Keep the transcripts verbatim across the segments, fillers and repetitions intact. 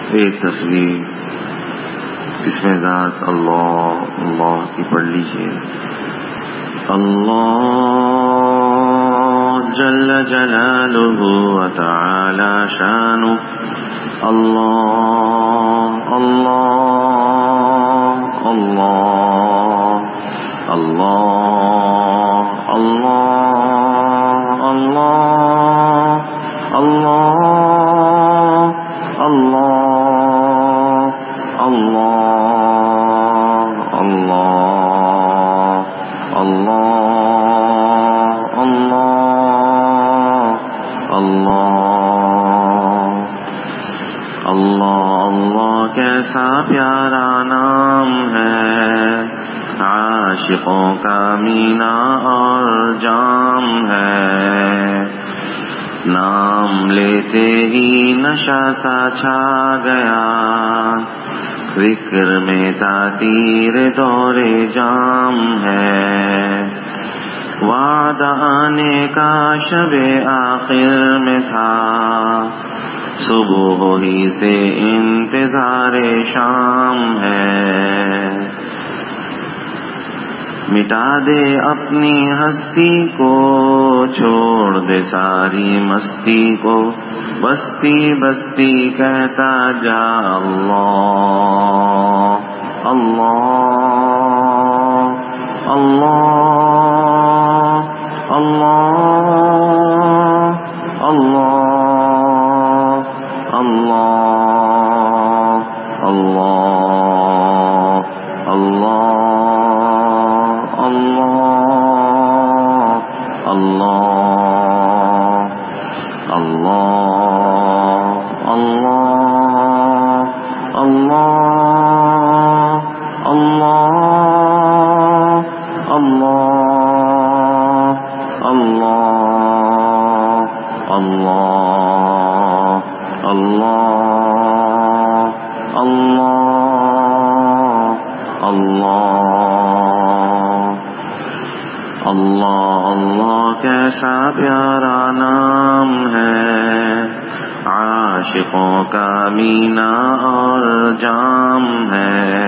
ایک تصویر اس میں ذات اللہ اللہ کی پڑھ لیجیے. اللہ جل جلالہ و تعالی شانہ. اللہ اللہ اللہ اللہ اللہ اللہ اللہ اللہ اللہ اللہ اللہ اللہ اللہ اللہ. کیسا پیارا نام ہے، عاشقوں کا مینا اور جام ہے. نام لیتے ہی نشہ سا چھا گیا، ذکر میں تاثیر دور جام ہے. وعدہ آنے کا شب آخر میں تھا، صبح ہی سے انتظار شام ہے. مٹا دے اپنی ہستی کو، چھوڑ دے ساری مستی کو، بستی بستی کہتا جا اللہ اللہ اللہ اللہ اللہ اللہ اللہ اللہ کیسا پیارا نام ہے، عاشقوں کا مینا اور جام ہے.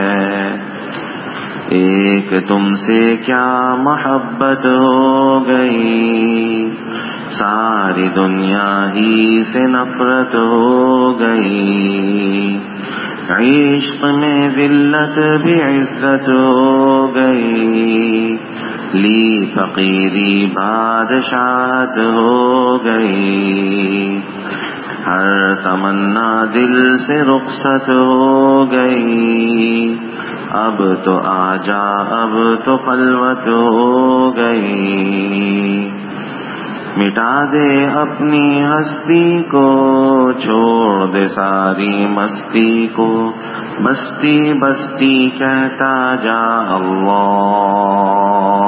ایک تم سے کیا محبت ہو گئی، ساری دنیا ہی سے نفرت ہو گئی. عشق میں ذلت بھی عزت ہو گئی، لی فقیری بادشاہت ہو گئی. ہر تمنا دل سے رخصت ہو گئی، اب تو آجا اب تو خلوت ہو گئی. مٹا دے اپنی ہستی کو، چھوڑ دے ساری مستی کو، بستی بستی کہتا جا اللہ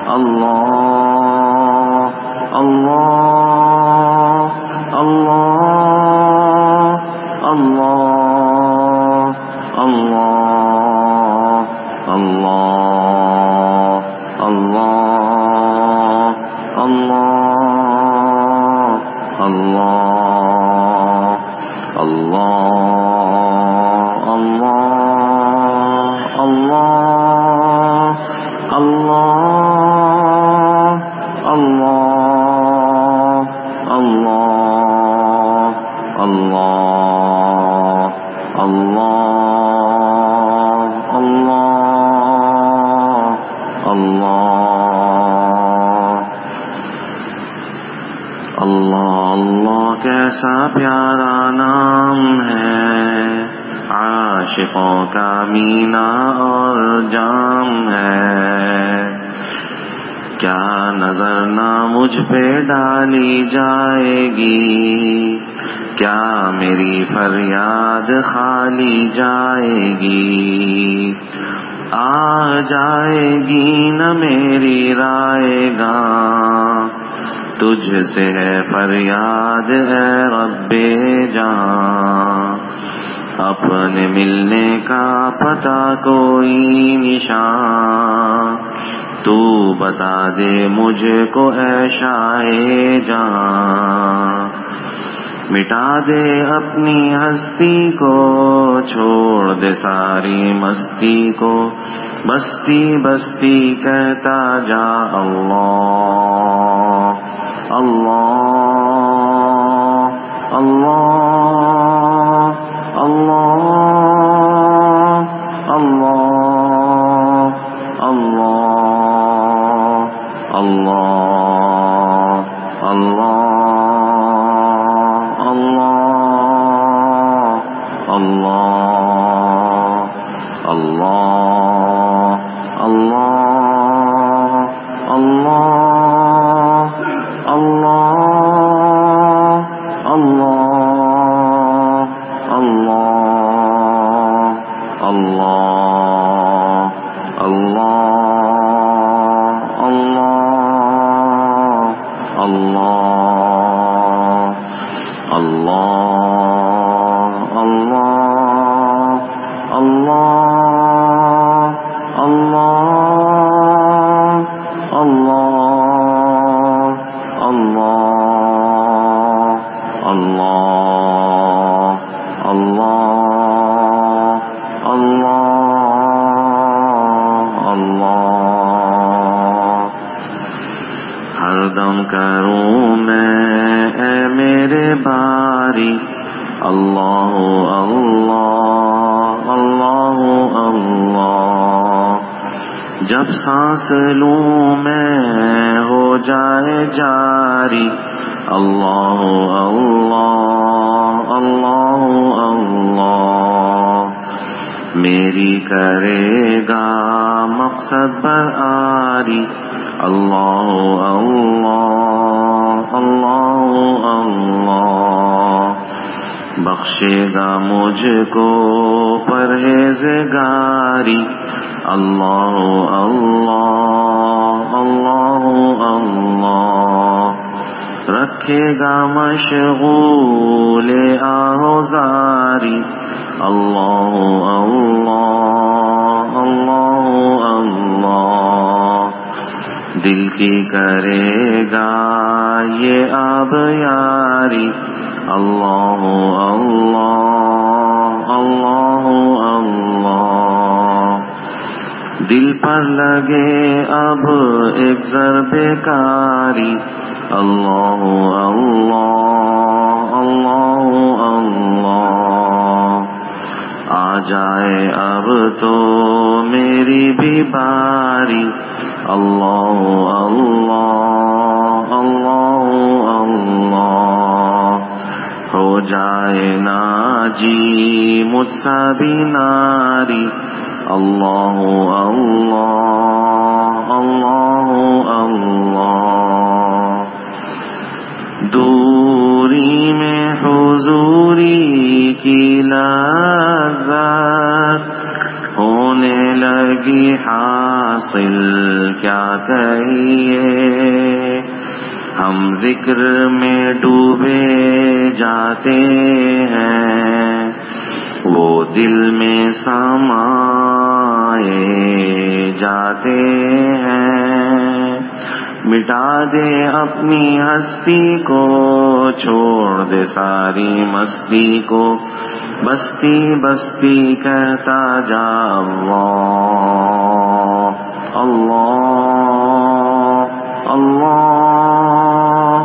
اللہ اللہ اللہ اللہ اللہ اللہ اللہ اللہ اللہ اللہ اللہ اللہ اللہ اللہ اللہ اللہ اللہ اللہ. کیسا پیارا نام ہے، عاشقوں کا مینا اور جام ہے. کیا نظر نہ مجھ پہ ڈالی جائے گی، کیا میری فریاد خالی جائے گی. آ جائے گی نہ میری رائے گاں، تجھ سے ہے فریاد اے رب جاں. اپنے ملنے کا پتہ کوئی نشان، تو بتا دے مجھ کو اے شاہ جاں. مٹا دے اپنی ہستی کو، چھوڑ دے ساری مستی کو، بستی بستی کہتا جا اللہ اللہ اللہ اللہ اللہ اللہ اللہ اللہ اللہ اللہ اللہ اللہ اللہ اللہ اللہ اللہ اللہ ہر دم کروں میں اے میرے باری اللہ اللہ اللہ اللہ، جب سانس لوں میں ہو جائے جاری اللہ اللہ اللہ اللہ، میری کرے گا مقصد پر آری اللہ اللہ اللہ اللہ، بخشے گا مجھ کو پرہیزگاری اللہ اللہ اللہ اللہ، رکھے گا مشغول آہوزاری اللہ اللہ اللہ اللہ، دل کی کرے گا یہ آب یاری اللہ اللہ اللہ اللہ، دل پر لگے اب ایک ضرب کاری اللہ اللہ اللہ اللہ، آ جائے اب تو میری بھی باری اللہ اللہ اللہ اللہ، ہو جائے نا جی مجھ سا بھی ناری اللہ اللہ اللہ اللہ، دوری میں حضوری کی لذت ہونے لگی حاصل کیا کہیے، ہم ذکر میں ڈوبے جاتے ہیں، وہ دل میں سمائے جاتے ہیں، مٹا دے اپنی ہستی کو، چھوڑ دے ساری مستی کو، بستی بستی کہتا جا اللہ اللہ اللہ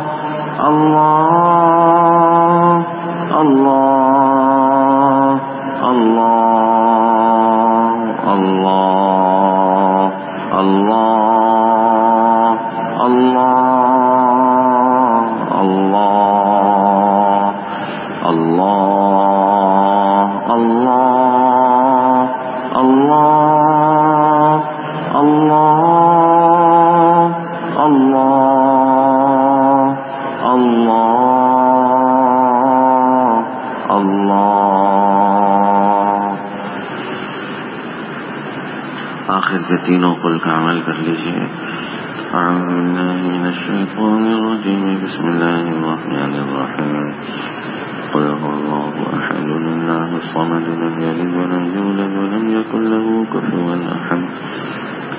اللہ اللہ اللہ اللہ اللہ اللہ اللہ اللہ اللہ اللہ اللہ اللہ اللہ اللہ۔ آخر کے تینوں قل کا عمل کر لیجیے۔ اعوذ باللہ من الشیطان الرجیم، بسم اللہ الرحمن الرحیم، قل هو اللہ احد اللہ الصمد لم یلد ولم یولد ولم یکن له کفوا احد،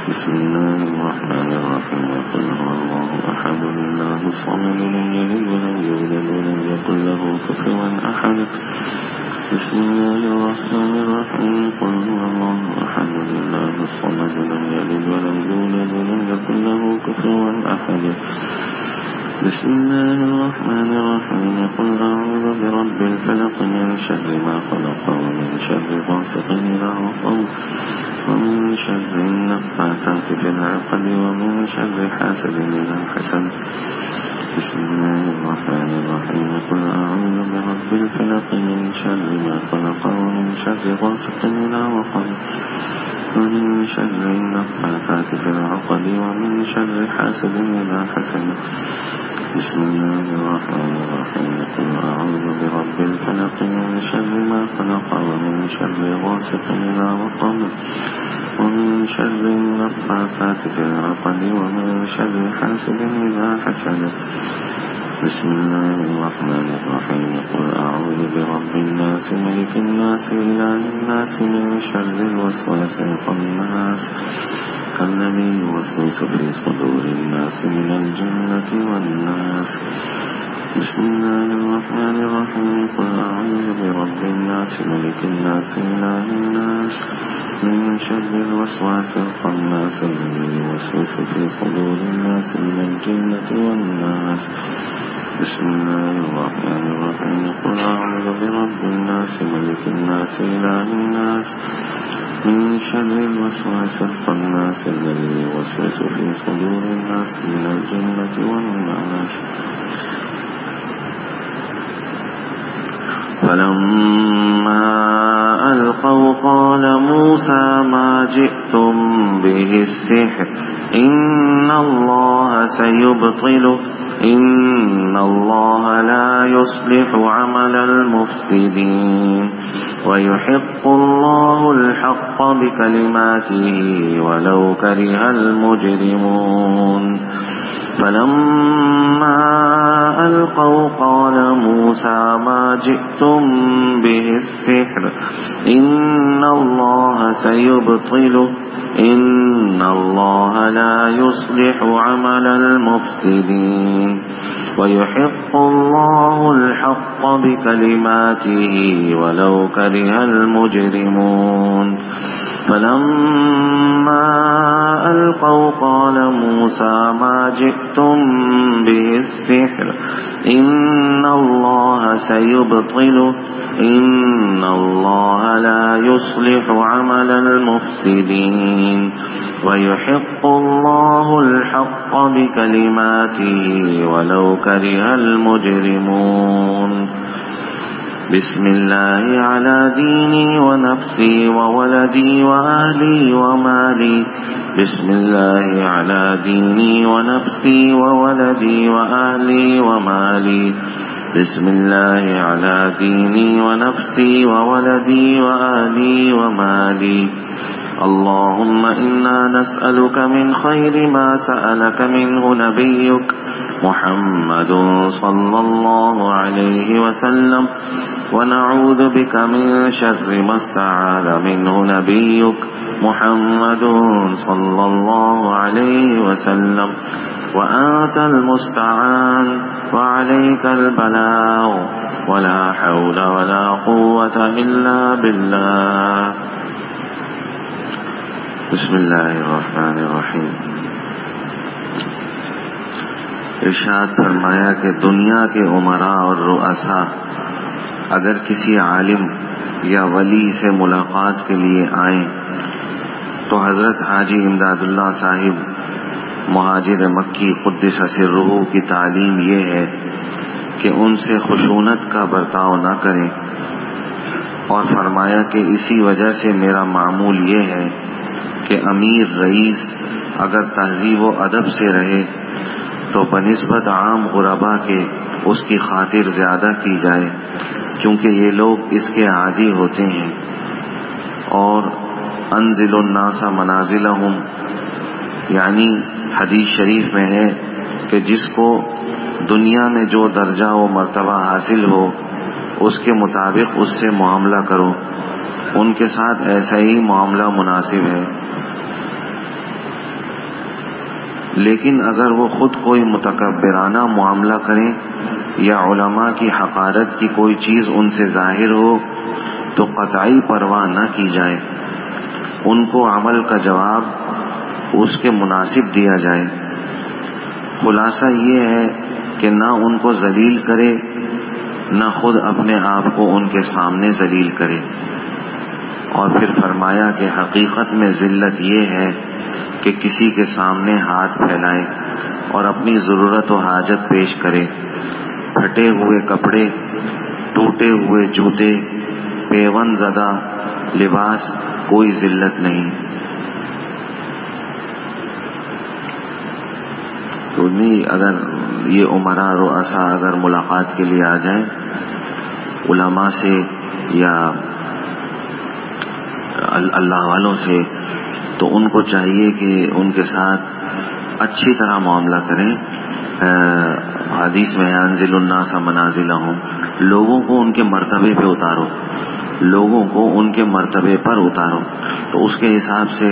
بسم الله الرحمن الرحيم قل هو الله أحد الله الصمد لم يلد ولم يولد ولم يكن له كفوا أحد بسم الله الرحمن الرحيم قل هو الله أحد الله الصمد لم يلد ولم يولد ولم يكن له كفوا أحد بسم الله الرحمن الرحيم قل أعوذ برب الفلق من شر ما خلق ومن شر غاسق إذا وقب ومن شر النفاثات في العقد ومن شر حاسد إذا حسد بسم الله الرحمن الرحيم قل أعوذ برب الفلق من شر ما خلق ومن شر غاسق إذا وقب ومن شر النفاثات في العقد ومن شر حاسد إذا حسد بسم الله الرحمن الرحيم قل أعوذ برب الفلق من شر ما خلق ومن شر غاسق إذا وقب ومن شر النفاثات في العقد ومن شر حاسد إذا حسد بسم الله الرحمن الرحيم قل أعوذ برب الناس ملك الناس إله الناس من شر الوسواس الخناس الذي يوسوس في صدور الناس من الجنة والناس بسم الله الرحمن الرحيم قل أعوذ برب الناس ملك الناس إله الناس من شر الوسواس الخناس الذي يوسوس في صدور الناس من الجنة والناس بسم الله الرحمن الرحيم قل أعوذ برب الناس ملك الناس إله الناس من شر الوسواس الخناس الذي يوسوس في صدور الناس من الجنة والناس فلما ألقوا قال موسى ما جئتم به السحر إن الله سيبطله إن الله لا يصلح عمل المفسدين ويحق الله الحق بكلماته ولو كره المجرمون فلما ألقوا قال موسى ما جئتم به السحر إن الله سيبطله إن الله لا يصلح عمل المفسدين ويحق الله الحق بكلماته ولو كره المجرمون فلما ألقوا قال موسى ما جئتم به السحر إن الله سيبطله إن الله لا يصلح عمل المفسدين ويحق الله الحق بكلماته ولو كره المجرمون بسم الله على ديني ونفسي وولدي وأهلي ومالي بسم الله على ديني ونفسي وولدي وأهلي ومالي بسم الله على ديني ونفسي وولدي وأهلي ومالي اللهم إنا نسألك من خير ما سألك منه نبيك محمد صلى الله عليه وسلم ونعوذ بك من شر ما استعاذ منه نبيك محمد صلى الله عليه وسلم وأنت المستعان وعليك البلاغ ولا حول ولا قوة إلا بالله بسم اللہ الرحمن الرحیم. ارشاد فرمایا کہ دنیا کے عمراء اور رؤساء اگر کسی عالم یا ولی سے ملاقات کے لیے آئیں تو حضرت حاجی امداد اللہ صاحب مہاجر مکی قدس سرہ کی تعلیم یہ ہے کہ ان سے خشونت کا برتاؤ نہ کریں، اور فرمایا کہ اسی وجہ سے میرا معمول یہ ہے کہ امیر رئیس اگر تہذیب و ادب سے رہے تو بنسبت عام غربا کے اس کی خاطر زیادہ کی جائے، کیونکہ یہ لوگ اس کے عادی ہوتے ہیں. اور انزل الناس منازلہم، یعنی حدیث شریف میں ہے کہ جس کو دنیا میں جو درجہ و مرتبہ حاصل ہو اس کے مطابق اس سے معاملہ کرو، ان کے ساتھ ایسا ہی معاملہ مناسب ہے. لیکن اگر وہ خود کوئی متکبرانہ معاملہ کریں یا علماء کی حقارت کی کوئی چیز ان سے ظاہر ہو تو قطعی پرواہ نہ کی جائے، ان کو عمل کا جواب اس کے مناسب دیا جائے۔ خلاصہ یہ ہے کہ نہ ان کو ذلیل کرے نہ خود اپنے آپ کو ان کے سامنے ذلیل کرے۔ اور پھر فرمایا کہ حقیقت میں ذلت یہ ہے کہ کسی کے سامنے ہاتھ پھیلائے اور اپنی ضرورت و حاجت پیش کرے۔ پھٹے ہوئے کپڑے، ٹوٹے ہوئے جوتے، پیون زدہ لباس کوئی ذلت نہیں۔ تو نہیں، اگر یہ عمراء رؤساء اگر ملاقات کے لیے آ جائیں علماء سے یا اللہ والوں سے، تو ان کو چاہیے کہ ان کے ساتھ اچھی طرح معاملہ کریں۔ حدیث میں انزل الناس منازلہم، لوگوں کو ان کے مرتبے پہ اتارو، لوگوں کو ان کے مرتبے پر اتارو۔ تو اس کے حساب سے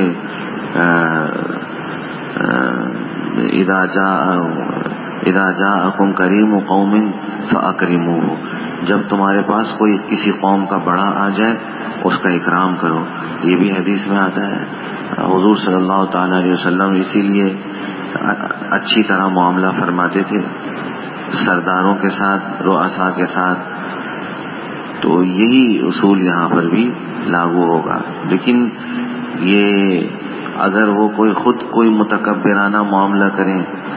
اذا جاء اذا جاءکم کریم قوم فاکرموہ، جب تمہارے پاس کوئی کسی قوم کا بڑا آ جائے اس کا اکرام کرو۔ یہ بھی حدیث میں آتا ہے۔ حضور صلی اللہ تعالی علیہ وسلم اسی لیے اچھی طرح معاملہ فرماتے تھے سرداروں کے ساتھ، رؤساء کے ساتھ۔ تو یہی اصول یہاں پر بھی لاگو ہوگا۔ لیکن یہ اگر وہ کوئی خود کوئی متکبرانہ معاملہ کریں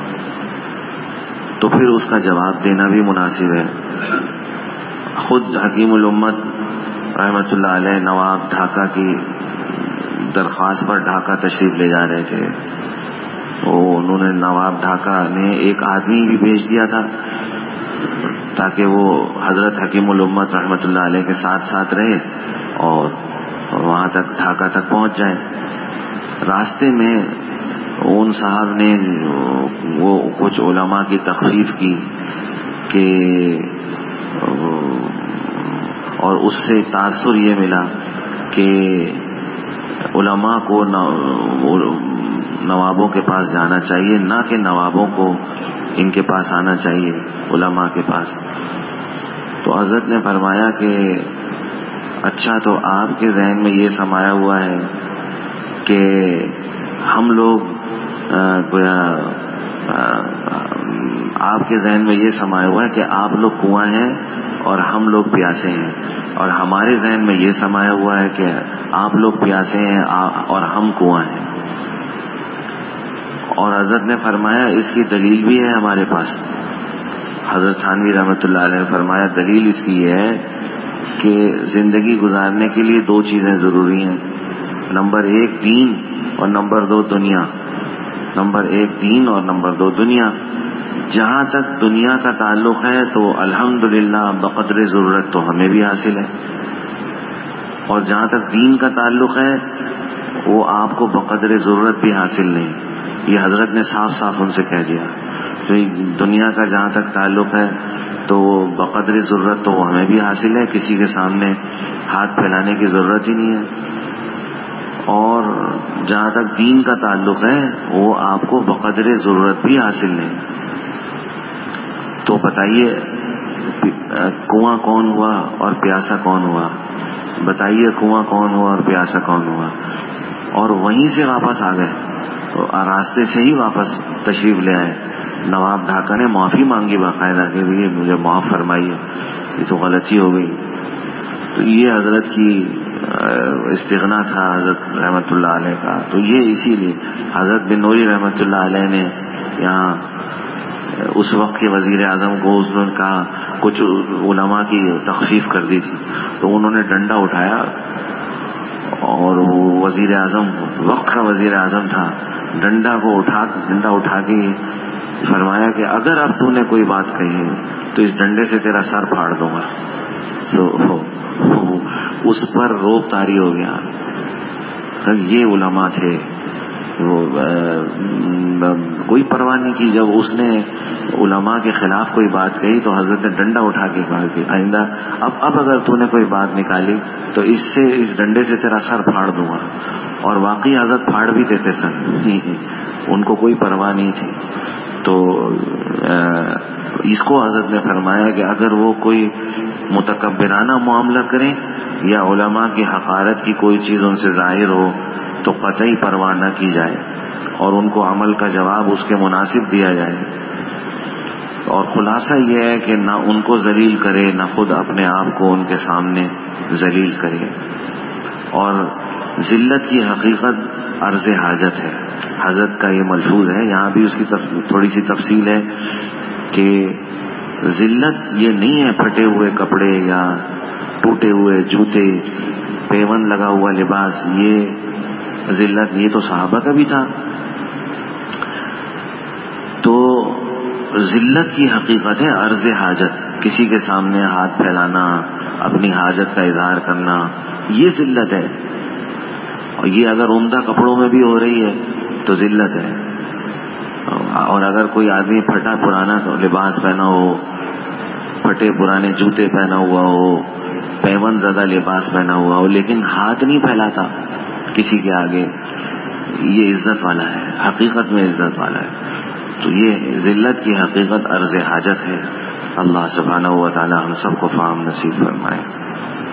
تو پھر اس کا جواب دینا بھی مناسب ہے۔ خود حکیم الامت رحمۃ اللہ علیہ نواب ڈھاکہ کی درخواست پر ڈھاکہ تشریف لے جا رہے تھے، تو انہوں نے نواب ڈھاکہ نے ایک آدمی بھی بھیج دیا تھا تاکہ وہ حضرت حکیم الامت رحمۃ اللہ علیہ کے ساتھ ساتھ رہے اور وہاں تک ڈھاکہ تک پہنچ جائے۔ راستے میں ان صاحب نے وہ کچھ علماء کی تخفیف کی کہ اور اس سے تاثر یہ ملا کہ علماء کو نوابوں کے پاس جانا چاہیے، نہ کہ نوابوں کو ان کے پاس آنا چاہیے، علماء کے پاس۔ تو حضرت نے فرمایا کہ اچھا، تو آپ کے ذہن میں یہ سمایا ہوا ہے کہ ہم لوگ گویا آپ کے ذہن میں یہ سمایا ہوا ہے کہ آپ لوگ کنواں ہیں اور ہم لوگ پیاسے ہیں، اور ہمارے ذہن میں یہ سمایا ہوا ہے کہ آپ لوگ پیاسے ہیں اور ہم کنواں ہیں۔ اور حضرت نے فرمایا اس کی دلیل بھی ہے ہمارے پاس۔ حضرت تھانوی رحمۃ اللہ علیہ نے فرمایا دلیل اس کی یہ ہے کہ زندگی گزارنے کے لیے دو چیزیں ضروری ہیں، نمبر ایک دین اور نمبر دو دنیا۔ نمبر ایک دین اور نمبر دو دنیا۔ جہاں تک دنیا کا تعلق ہے تو الحمدللہ بقدر ضرورت تو ہمیں بھی حاصل ہے، اور جہاں تک دین کا تعلق ہے وہ آپ کو بقدر ضرورت بھی حاصل نہیں۔ یہ حضرت نے صاف صاف ان سے کہہ دیا۔ تو دنیا کا جہاں تک تعلق ہے تو بقدر ضرورت تو ہمیں بھی حاصل ہے، کسی کے سامنے ہاتھ پھیلانے کی ضرورت ہی نہیں ہے، اور جہاں تک دین کا تعلق ہے وہ آپ کو بقدر ضرورت بھی حاصل نہیں۔ تو بتائیے کنواں کون ہوا اور پیاسا کون ہوا؟ بتائیے کنواں کون ہوا اور پیاسا کون ہوا؟ اور وہیں سے واپس آ گئے، تو راستے سے ہی واپس تشریف لے آئے۔ نواب ڈھاکہ نے معافی مانگی باقاعدہ کہ بھی مجھے معاف فرمائیے، یہ تو غلطی ہو گئی۔ تو یہ حضرت کی استغنا تھا حضرت رحمۃ اللہ علیہ کا۔ تو یہ اسی لیے حضرت بن نوری رحمۃ اللہ علیہ نے یہاں اس وقت کے وزیر اعظم کو اس نے کہا، کچھ علماء کی تخفیف کر دی تھی، تو انہوں نے ڈنڈا اٹھایا اور وہ وزیر اعظم وقت کا وزیر اعظم تھا، ڈنڈا کو اٹھا ڈنڈا اٹھا کے فرمایا کہ اگر اب تو نے کوئی بات کہی تو اس ڈنڈے سے تیرا سر پھاڑ دوں گا۔ تو اس پر روب طاری ہو گیا۔ یہ علماء تھے، وہ کوئی پرواہ نہیں کی. جب اس نے علماء کے خلاف کوئی بات کہی تو حضرت نے ڈنڈا اٹھا کے کہا کہ آئندہ اب اب اگر تو نے کوئی بات نکالی تو اس سے اس ڈنڈے سے تیرا سر پھاڑ دوں گا. اور واقعی حضرت پھاڑ بھی دیتے سر، ان کو کوئی پرواہ نہیں تھی. تو اس کو حضرت نے فرمایا کہ اگر وہ کوئی متکبرانہ معاملہ کریں یا علماء کی حقارت کی کوئی چیز ان سے ظاہر ہو تو قطعی پرواہ نہ کی جائے اور ان کو عمل کا جواب اس کے مناسب دیا جائے. اور خلاصہ یہ ہے کہ نہ ان کو ذلیل کرے نہ خود اپنے آپ کو ان کے سامنے ذلیل کرے. اور ذلت کی حقیقت عرض حاجت ہے. حضرت کا یہ ملفوظ ہے، یہاں بھی اس کی تھوڑی سی تفصیل ہے کہ ذلت یہ نہیں ہے پھٹے ہوئے کپڑے یا ٹوٹے ہوئے جوتے، پیون لگا ہوا لباس. یہ ذلت یہ تو صحابہ کا بھی تھا. تو ذلت کی حقیقت ہے عرض حاجت، کسی کے سامنے ہاتھ پھیلانا، اپنی حاجت کا اظہار کرنا، یہ ذلت ہے. اور یہ اگر عمدہ کپڑوں میں بھی ہو رہی ہے تو ذلت ہے. اور اگر کوئی آدمی پھٹا پرانا لباس پہنا ہو، پھٹے پرانے جوتے پہنا ہوا ہو، پیون زدہ لباس پہنا ہوا ہو لیکن ہاتھ نہیں پھیلاتا کسی کے آگے، یہ عزت والا ہے، حقیقت میں عزت والا ہے. تو یہ ذلت کی حقیقت عرض حاجت ہے. اللہ سبحانہ و تعالی ہم سب کو فہم نصیب فرمائے.